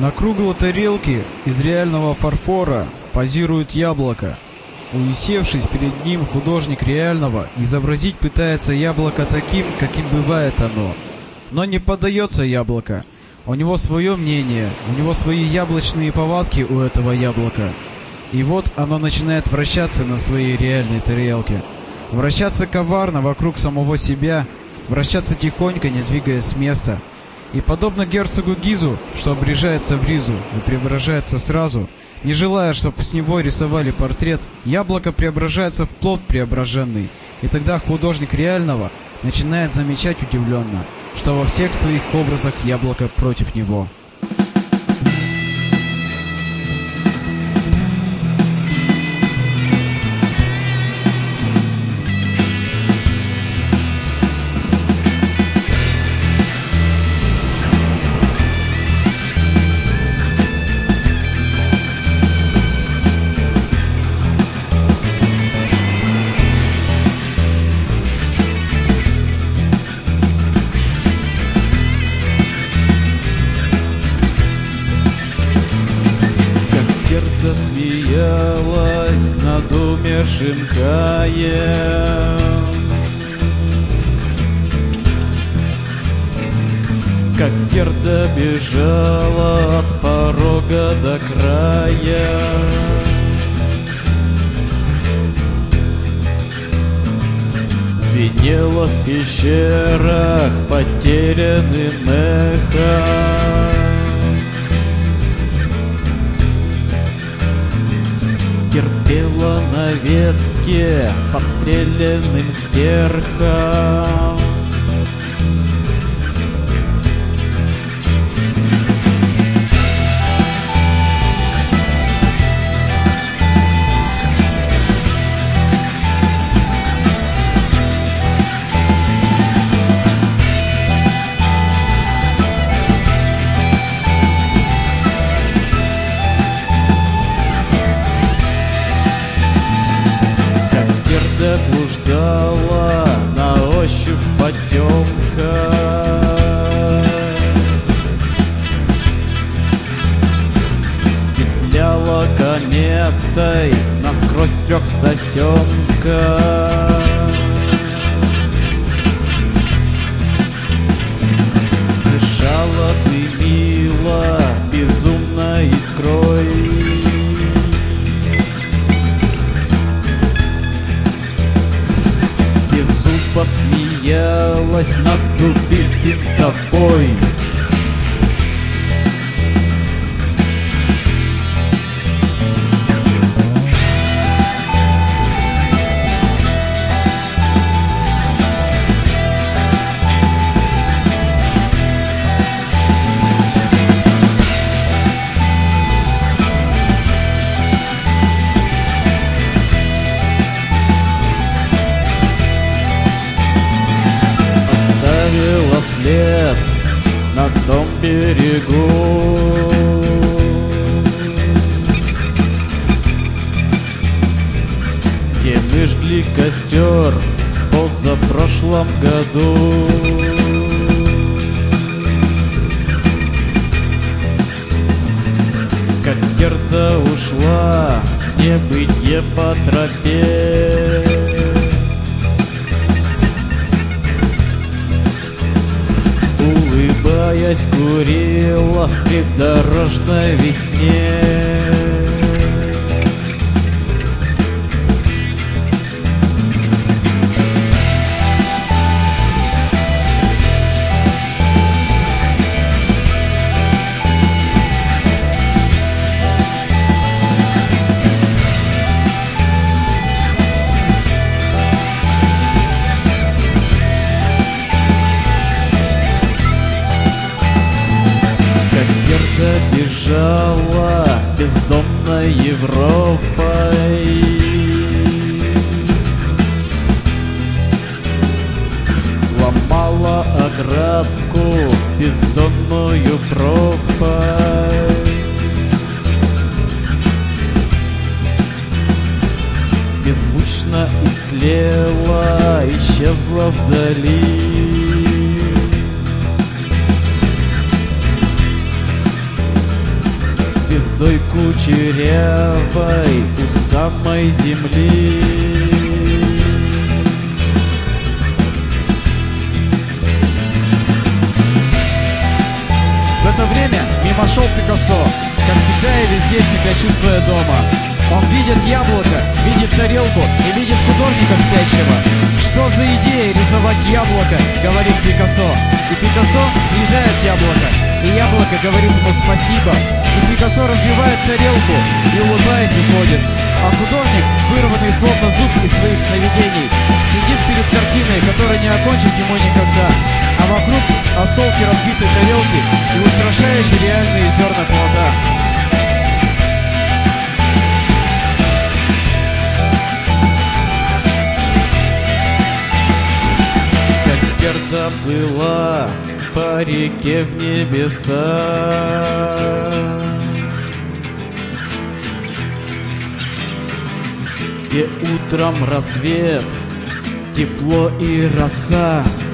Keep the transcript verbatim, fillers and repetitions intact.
На круглой тарелке из реального фарфора позирует яблоко. Усевшись перед ним, художник реального изобразить пытается яблоко таким, каким бывает оно. Но не поддается яблоко. У него свое мнение, у него свои яблочные повадки у этого яблока. И вот оно начинает вращаться на своей реальной тарелке. Вращаться коварно вокруг самого себя, вращаться тихонько, не двигаясь с места. И подобно герцогу Гизу, что обрежается в ризу и преображается сразу, не желая, чтобы с него рисовали портрет, яблоко преображается в плод преображенный. И тогда художник реального начинает замечать удивленно, что во всех своих образах яблоко против него. Смеялась над умершим Каем, как Герда бежала от порога до края. Звенело в пещерах потерянным эхом. Терпела на ветке подстреленным стерхом. Блуждала на ощупь потемка, петляла кометой насквозь трехсосенка. Дышала, дымила безумной искрой. Посмеялась над убитым тобой. След на том берегу, где мы жгли костер в позапрошлом году. Как Герда ушла в небытие по тропе, улыбаясь, курила в придорожной весне. Бежала бездомной Европой, ломала оградку бездонную пропасть. Беззвучно истлела, исчезла вдали. звездой кучерявой у самой земли. В это время мимо шел Пикассо, как всегда и везде себя чувствуя дома. Он видит яблоко, видит тарелку и видит художника спящего. «Что за идея рисовать яблоко?» — говорит Пикассо. И Пикассо съедает яблоко, и яблоко говорит ему спасибо. И Пикассо разбивает тарелку и, улыбаясь, уходит. А художник, вырванный словно зуб из своих сновидений, сидит перед картиной, которая не окончит ему никогда. А вокруг осколки разбитой тарелки и устрашающие реальные зерна плода. Когда плыла по реке в небеса, где утром рассвет, тепло и роса.